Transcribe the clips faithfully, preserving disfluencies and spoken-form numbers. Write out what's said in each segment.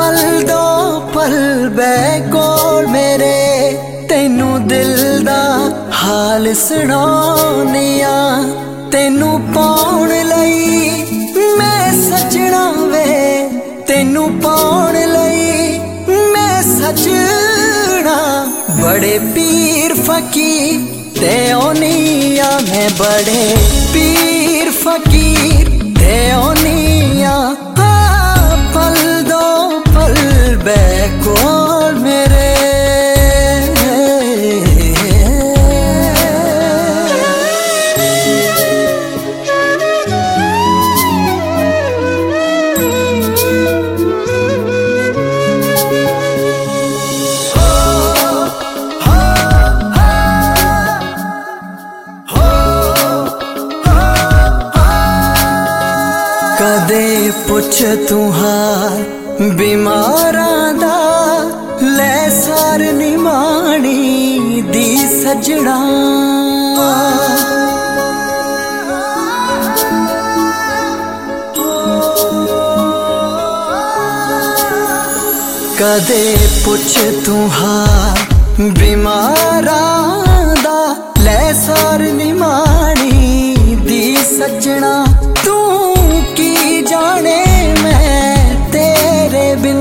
पल दो पल बै कोल मेरे तेनू दिल दा हाल सुनानिया तेनू पाउण लई मैं सजना वे तेनू पाउण लई मैं सजना बड़े पीर फकीर ते ओनिया मैं बड़े पीर फकीर ते ओनिया पल दो पल बै कोल मेरे कदे पुछ तू हाल बीमारां दा लै सार निमाणी दी सजना कदे पुछ तू हाल बीमारां दा लै सार निमाणी दी सजना तू की जाने मैं तेरे बिन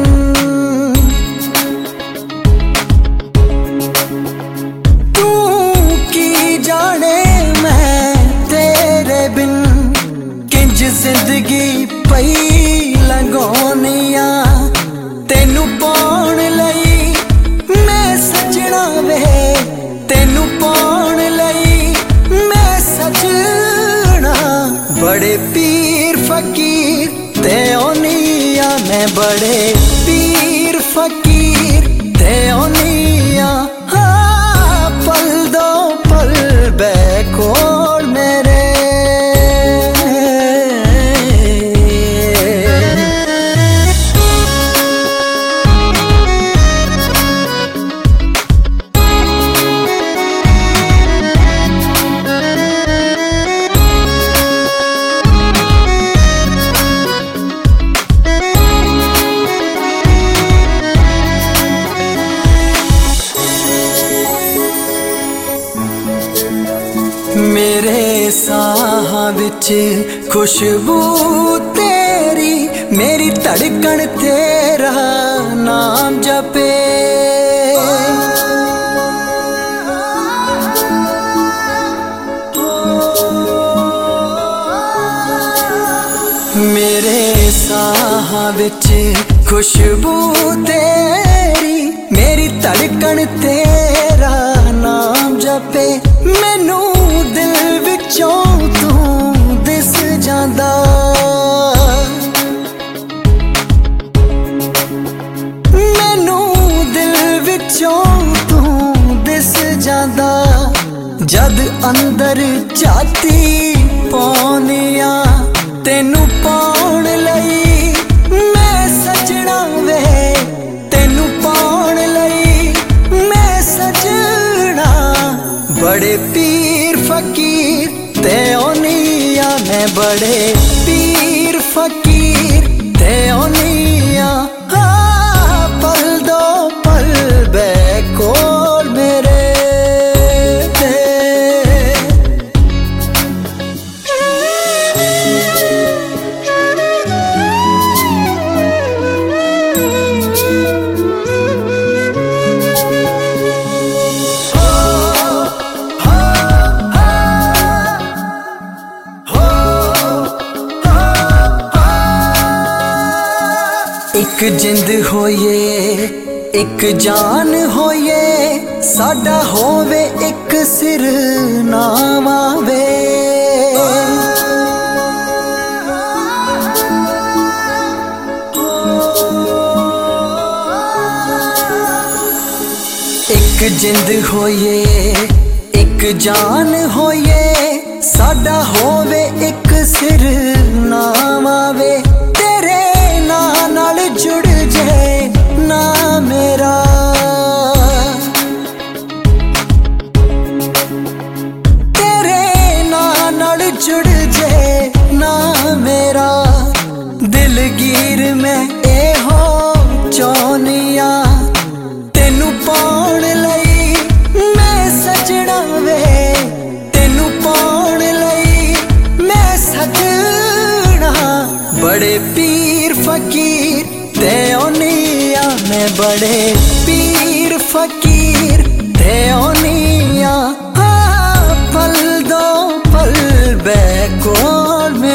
तू की जाने मैं तेरे बिन किंज जिंदगी पई लगोनिया तेनू पाउण लई मैं सजना वे तेनू पाउण लई मैं सजना बड़े पीर फकीर ते ओनिया मैं बड़े पीर फकीर ते ओनिया हाँ पल दो पल बै कोल मेरे मेरे साहां विच खुशबू तेरी मेरी धड़कन तेरा नाम जपे मेरे साहां विच खुशबू तेरी मेरी धड़कन तेरा नाम जपे मैनू दिल विचों तू दिस जांदा मैनू दिल विचों तू दिस जांदा जद अंदर जाती पौनिया तेनू पाउण लई मैं सजना वे तेनू पाउण लई मैं सजना बड़े पीर फकीर ते ओनिया मैं बड़े पीर फकीर ते ओनिया हाँ पल दो पल बै कोल मेरे एक जिंद होइए एक जान होइए साडा होवे एक सिर नाम आवे एक जिंद होइए एक जान होइए साडा होवे एक सिर नाम आवे तेरे नाम नाल जुड़ जाए ना मेरा तेरे नाम नाल जुड़ जाए ना मेरा दिलगीर में ए हो मैं बड़े पीर फकीर थे ओनिया, पल दो पल बैकोर